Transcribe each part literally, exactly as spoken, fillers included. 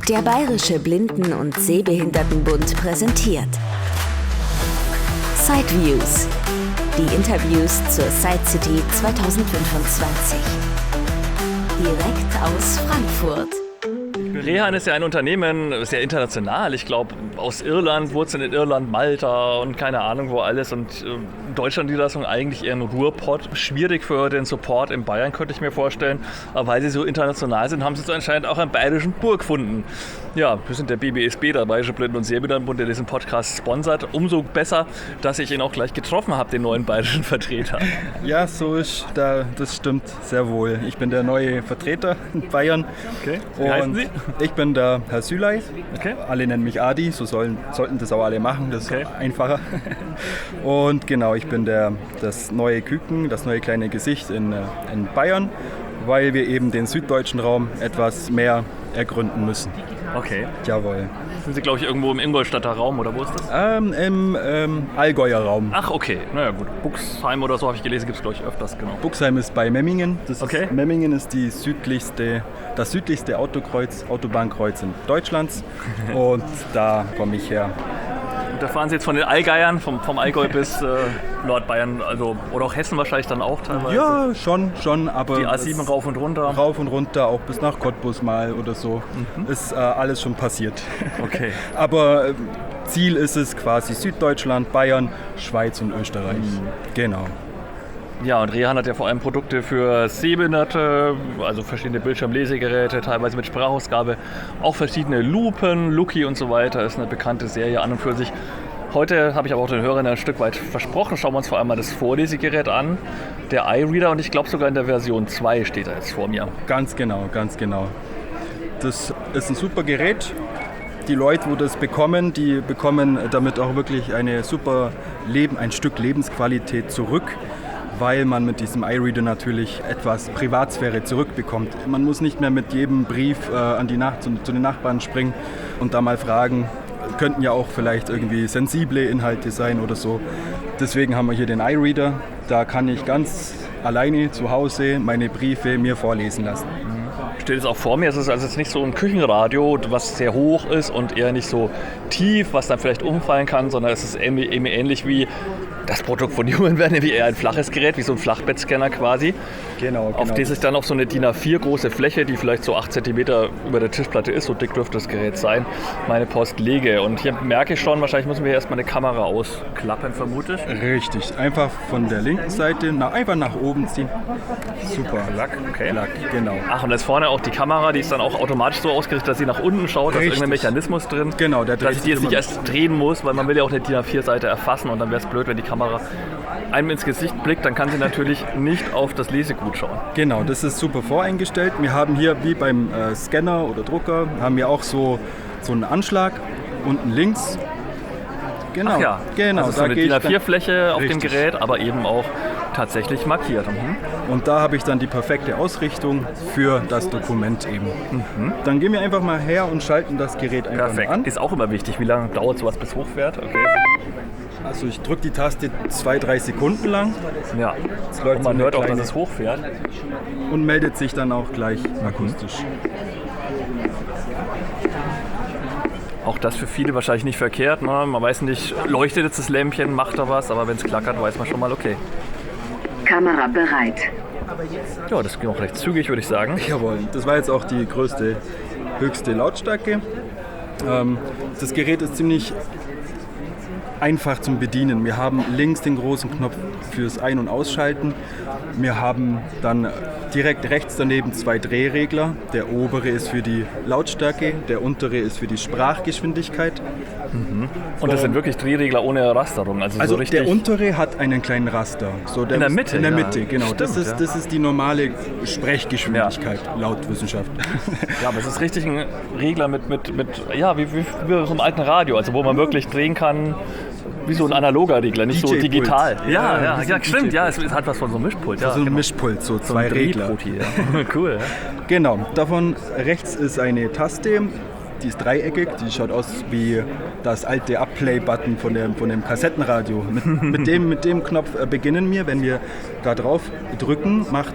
Der Bayerische Blinden- und Sehbehindertenbund präsentiert Sideviews, die Interviews zur Side City zwanzig fünfundzwanzig. Direkt aus Frankfurt. Rehan ist ja ein Unternehmen, sehr international. Ich glaube, aus Irland, Wurzeln in Irland, Malta und keine Ahnung wo alles. Und äh, Deutschland-Niederlassung eigentlich eher ein Ruhrpott. Schwierig für den Support in Bayern, könnte ich mir vorstellen. Aber weil sie so international sind, haben sie so anscheinend auch einen bayerischen Bur gefunden. Ja, wir sind der B B S B, der Bayerische Blinden- und Sehbehindertenbund, der diesen Podcast sponsert. Umso besser, dass ich ihn auch gleich getroffen habe, den neuen bayerischen Vertreter. Ja, so ist da, das stimmt sehr wohl. Ich bin der neue Vertreter in Bayern. Okay, wie heißen Sie? Ich bin der Herr Süley. Okay. Alle nennen mich Adi, so sollen, sollten das auch alle machen, das Okay. ist einfacher. Und genau, ich bin der, das neue Küken, das neue kleine Gesicht in, in Bayern, weil wir eben den süddeutschen Raum etwas mehr ergründen müssen. Okay. Jawohl. Sind Sie, glaube ich, irgendwo im Ingolstadter Raum oder wo ist das? Ähm, Im ähm, Allgäuer Raum. Ach, okay. Naja, gut. Buxheim oder so habe ich gelesen, gibt es, glaube ich, öfters, genau. Buxheim ist bei Memmingen. Das Okay. ist, Memmingen ist die südlichste, das südlichste Autokreuz, Autobahnkreuz in Deutschlands. Und da komme ich her. Und da fahren Sie jetzt von den Allgeiern, vom, vom Allgäu bis äh, Nordbayern, also oder auch Hessen wahrscheinlich dann auch teilweise. Ja, schon, schon, aber Die A sieben es- rauf und runter. rauf und runter, auch bis nach Cottbus mal oder so. Ist äh, alles schon passiert. Okay. Aber äh, Ziel ist es quasi Süddeutschland, Bayern, Schweiz und Österreich. Genau. Ja, und Rehan hat ja vor allem Produkte für Sehbehinderte, also verschiedene Bildschirmlesegeräte, teilweise mit Sprachausgabe, auch verschiedene Lupen, Luki und so weiter. Ist eine bekannte Serie an und für sich. Heute habe ich aber auch den Hörern ein Stück weit versprochen. Schauen wir uns vor allem mal das Vorlesegerät an, der iReader, und ich glaube sogar in der Version zwei steht er jetzt vor mir. Ganz genau, ganz genau. Das ist ein super Gerät. Die Leute, wo das bekommen, die bekommen damit auch wirklich eine super Leben, ein Stück Lebensqualität zurück, weil man mit diesem iReader natürlich etwas Privatsphäre zurückbekommt. Man muss nicht mehr mit jedem Brief äh, an die Nacht zu, zu den Nachbarn springen und da mal fragen. Könnten ja auch vielleicht irgendwie sensible Inhalte sein oder so. Deswegen haben wir hier den iReader. Da kann ich ganz alleine zu Hause meine Briefe mir vorlesen lassen. Steht es auch vor mir, es ist also jetzt nicht so ein Küchenradio, was sehr hoch ist und eher nicht so tief, was dann vielleicht umfallen kann, sondern es ist eben ähnlich wie das Produkt von Human wäre, nämlich eher ein flaches Gerät, wie so ein Flachbettscanner quasi. Genau, Auf genau. das ich dann auf so eine D I N A vier große Fläche, die vielleicht so acht Zentimeter über der Tischplatte ist, so dick dürfte das Gerät sein, meine Post lege. Und hier merke ich schon, wahrscheinlich müssen wir erstmal eine Kamera ausklappen, vermute ich. Richtig, einfach von der linken Seite nach, einfach nach oben ziehen. Super. Klack, okay. Klack, genau. Ach, und da ist vorne auch die Kamera, die ist dann auch automatisch so ausgerichtet, dass sie nach unten schaut, da ist Richtig. irgendein Mechanismus drin, Genau, der dass dreht ich die jetzt sich nicht immer. erst drehen muss, weil man will ja auch eine D I N A vier Seite erfassen und dann wäre es blöd, wenn die Kamera einem ins Gesicht blickt, dann kann sie natürlich nicht auf das Lesegut schauen. Genau, das ist super voreingestellt. Wir haben hier wie beim äh, Scanner oder Drucker, haben wir auch so, so einen Anschlag unten links. Genau, Ach ja, genau. also so eine gehe D I N A ich dann- vier Fläche auf Richtig. dem Gerät, aber eben auch tatsächlich markiert. Mhm. Und da habe ich dann die perfekte Ausrichtung für das Dokument eben. Dann gehen wir einfach mal her und schalten das Gerät einfach mal Perfekt. an. Ist auch immer wichtig, wie lange dauert sowas bis hochfährt. Okay. Also ich drücke die Taste zwei, drei Sekunden lang Ja. läuft Und so man eine hört auch, dass kleine- es hochfährt. und meldet sich dann auch gleich akustisch. Auch das für viele wahrscheinlich nicht verkehrt. Ne? Man weiß nicht, leuchtet jetzt das Lämpchen, macht da was, aber wenn es klackert, weiß man schon mal, okay. Kamera bereit. Ja, das ging auch recht zügig, würde ich sagen. Jawohl, das war jetzt auch die größte, höchste Lautstärke. Ähm, das Gerät ist ziemlich einfach zum Bedienen. Wir haben links den großen Knopf fürs Ein- und Ausschalten. Wir haben dann direkt rechts daneben zwei Drehregler. Der obere ist für die Lautstärke, der untere ist für die Sprachgeschwindigkeit. Und das sind wirklich Drehregler ohne Rasterung. Also, Also so richtig. der untere hat einen kleinen Raster. So, In der Mitte, In der ja. Mitte, genau. das, Stimmt, ist, ja. das ist die normale Sprechgeschwindigkeit laut Wissenschaft. Ja, aber es ist richtig ein Regler mit, mit, mit ja, wie, wie, wie so einem alten Radio, also wo man wirklich drehen kann, wie so ein analoger Regler, nicht so D J-Pult. digital. Ja, Ja, ja, wie so ja, ein stimmt, D J-Pult. ja, es, es hat was von so einem Mischpult. Ja, so ein genau. Mischpult, so So zwei ein Regler. Drehproti, ja. Cool, ja. Genau, davon rechts ist eine Taste, die ist dreieckig, die schaut aus wie das alte Up-Play-Button von dem, von dem Kassettenradio. Mit, mit, dem, mit dem Knopf äh, beginnen wir, wenn wir da drauf drücken, macht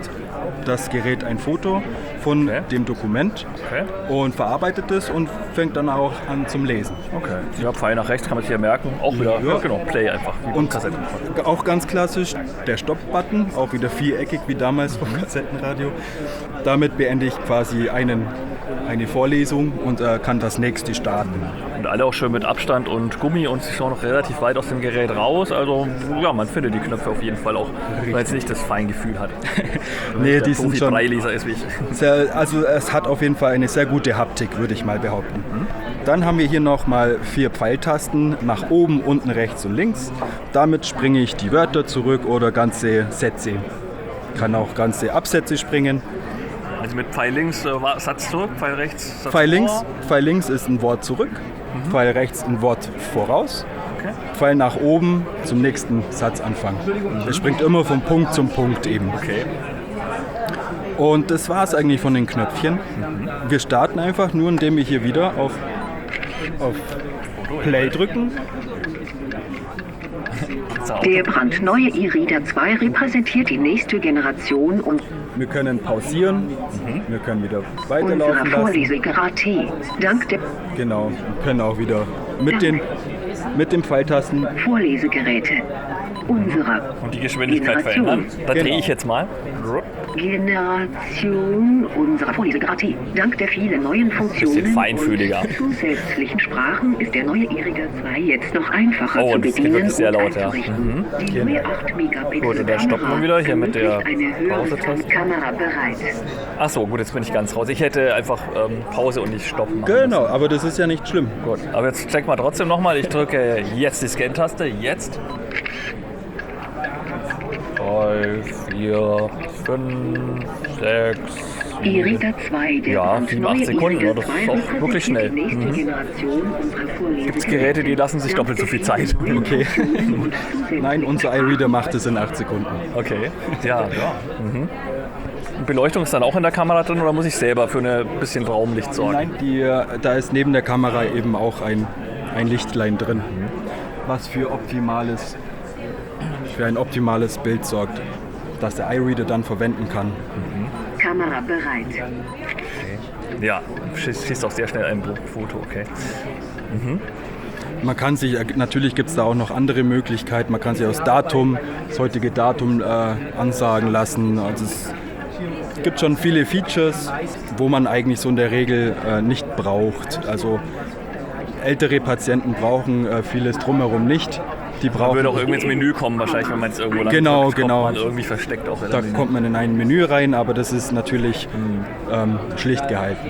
das Gerät ein Foto von Okay. dem Dokument Okay. und verarbeitet es und fängt dann auch an zum Lesen. Okay. Ja, Pfeil nach rechts kann man sich ja merken. Auch wieder, ja, Ja. genau, Play einfach. Wie beim Und Kassettenrekorder. auch ganz klassisch der Stopp-Button, auch wieder viereckig wie damals vom Kassettenradio. Damit beende ich quasi einen, eine Vorlesung und äh, kann das nächste starten. Und alle auch schön mit Abstand und Gummi und sie schauen noch relativ weit aus dem Gerät raus. Also ja, man findet die Knöpfe auf jeden Fall auch, weil es nicht das Feingefühl hat. Nee, Der die sind schon Profi-Breileser ist wie ich. sehr, also es hat auf jeden Fall eine sehr gute Haptik, würde ich mal behaupten. Dann haben wir hier nochmal vier Pfeiltasten nach oben, unten, rechts und links. Damit springe ich die Wörter zurück oder ganze Sätze. Kann auch ganze Absätze springen. Also mit Pfeil links äh, war- Satz zurück, Pfeil rechts Satz Pfeil links, vor. Pfeil links ist ein Wort zurück, Pfeil rechts ein Wort voraus. Okay. Pfeil nach oben zum nächsten Satzanfang. Es springt immer vom Punkt zum Punkt eben. Okay. Und das war es eigentlich von den Knöpfchen. Wir starten einfach nur, indem wir hier wieder auf, auf Play drücken. Der brandneue E-Reader zwei repräsentiert die nächste Generation und Wir können pausieren, wir können wieder unserer weiterlaufen lassen. Vorlesegerät T. Dank der Genau, wir können auch wieder mit den, mit den Pfeiltasten. Vorlesegeräte unserer Und die Geschwindigkeit Generation. verändern. Da Genau. drehe ich jetzt mal. Generation unserer Vorlesegerät T. Dank der vielen neuen Funktionen Bisschen feinfühliger. und zusätzlichen Sprachen ist der neue E-Reader zwei jetzt noch einfacher Oh, zu und das geht bedienen wirklich sehr und laut, ja. einzurichten. Die neue acht Megapixel Gut, und da stoppen wir wieder hier mit der ermöglicht eine Pause-Taste. Kamera bereit. Achso, gut, jetzt bin ich ganz raus. Ich hätte einfach ähm, Pause und nicht stoppen machen Genau, aber das ist ja nicht schlimm. Gut, aber jetzt check mal trotzdem nochmal. Ich drücke jetzt die Scan-Taste. Jetzt. drei, vier, fünf, sechs. E-Reader zwei, der Ja, brandneue sieben, acht Sekunden, E-Reader ja, das ist zwei auch repräsentiert wirklich schnell. die nächste Mhm. Generation unserer Vorlesegeräte. Gibt's Geräte, die lassen sich doppelt so viel Zeit. Okay. Nein, unser iReader macht es in acht Sekunden. Okay. Ja, ja. Mhm. Und Beleuchtung ist dann auch in der Kamera drin oder muss ich selber für ein bisschen Raumlicht sorgen? Nein, die, äh, da ist neben der Kamera eben auch ein, ein Lichtlein drin, was für optimales, für ein optimales Bild sorgt, das der iReader dann verwenden kann. Kamera bereit. Ja, schießt schießt auch sehr schnell ein Foto, okay. Man kann sich, natürlich gibt es da auch noch andere Möglichkeiten. Man kann sich das Datum, das heutige Datum äh, ansagen lassen. Also es gibt schon viele Features, wo man eigentlich so in der Regel äh, nicht braucht. Also ältere Patienten brauchen äh, vieles drumherum nicht. Die brauchen, Würde auch irgendwie ins Menü kommen, wahrscheinlich, wenn man es irgendwo lang Genau, drückt, kommt genau. man irgendwie versteckt auch in da der Menü. kommt man in ein Menü rein, aber das ist natürlich ähm, schlicht gehalten.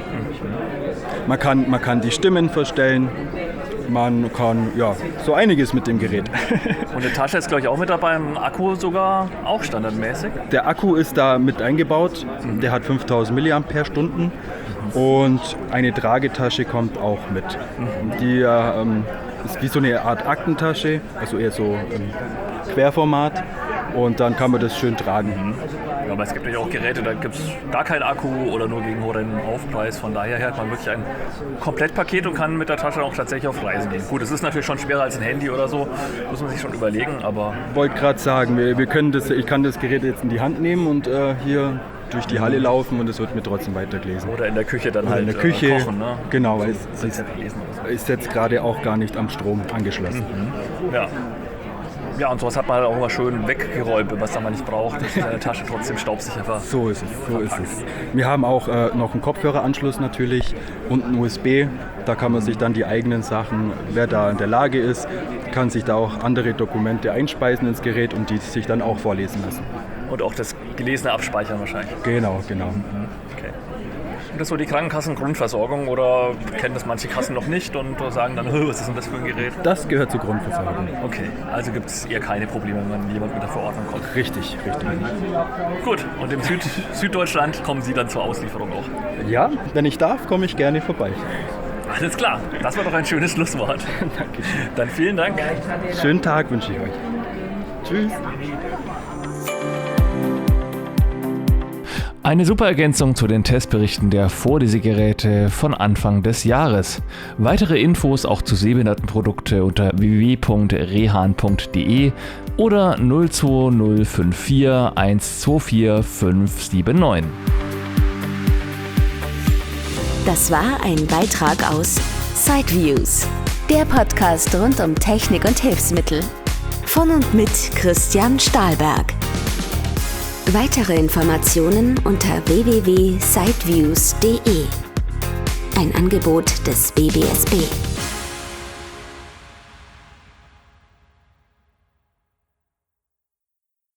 Man kann, man kann die Stimmen verstellen. Man kann ja so einiges mit dem Gerät. Und eine Tasche ist, glaube ich, auch mit dabei, ein Akku sogar auch standardmäßig. Der Akku ist da mit eingebaut. Der hat fünftausend Milliampere-Stunden und eine Tragetasche kommt auch mit. Die äh, ähm, ist wie so eine Art Aktentasche, also eher so ähm, Querformat. Und dann kann man das schön tragen. Ja, aber es gibt ja auch Geräte, da gibt es gar keinen Akku oder nur gegen hohen Aufpreis. Von daher hat man wirklich ein Komplettpaket und kann mit der Tasche auch tatsächlich auf Reisen gehen. Gut, es ist natürlich schon schwerer als ein Handy oder so, muss man sich schon überlegen, aber Ich wollte gerade sagen, wir, wir können das, ich kann das Gerät jetzt in die Hand nehmen und äh, hier durch die Halle laufen und es wird mir trotzdem weitergelesen. oder in der Küche dann Oder halt in der Küche, äh, kochen. Ne? genau, weil es, es Rezept lesen oder so. ist jetzt gerade auch gar nicht am Strom angeschlossen. Ja. Ja, und sowas hat man halt auch immer schön weggeräumt, was da man nicht braucht. Das ist in der Tasche trotzdem staubsicher war. So ist es, so ist es. Wir haben auch äh, noch einen Kopfhöreranschluss natürlich und einen U S B. Da kann man sich dann die eigenen Sachen, wer da in der Lage ist, kann sich da auch andere Dokumente einspeisen ins Gerät und die sich dann auch vorlesen lassen. Und auch das Gelesene abspeichern wahrscheinlich. Genau, genau. Okay. Und das ist so die Krankenkassen-Grundversorgung oder kennen das manche Kassen noch nicht und sagen dann, was ist denn das für ein Gerät? Das gehört zur Grundversorgung. Okay, also gibt es eher keine Probleme, wenn man jemand mit der Verordnung kommt. Richtig, richtig. Gut, und im Süd Süddeutschland kommen Sie dann zur Auslieferung auch. Ja, wenn ich darf, komme ich gerne vorbei. Alles klar, das war doch ein schönes Schlusswort. Dankeschön. Dann vielen Dank. Schönen Tag wünsche ich euch. Tschüss. Eine super Ergänzung zu den Testberichten der Vorlesegeräte von Anfang des Jahres. Weitere Infos auch zu Sehbehindertenprodukte unter w w w punkt rehan punkt d e oder null zwei null fünf vier eins zwei vier fünf sieben neun. Das war ein Beitrag aus Sideviews, der Podcast rund um Technik und Hilfsmittel. Von und mit Christian Stahlberg. Weitere Informationen unter w w w punkt sideviews punkt d e. Ein Angebot des B B S B.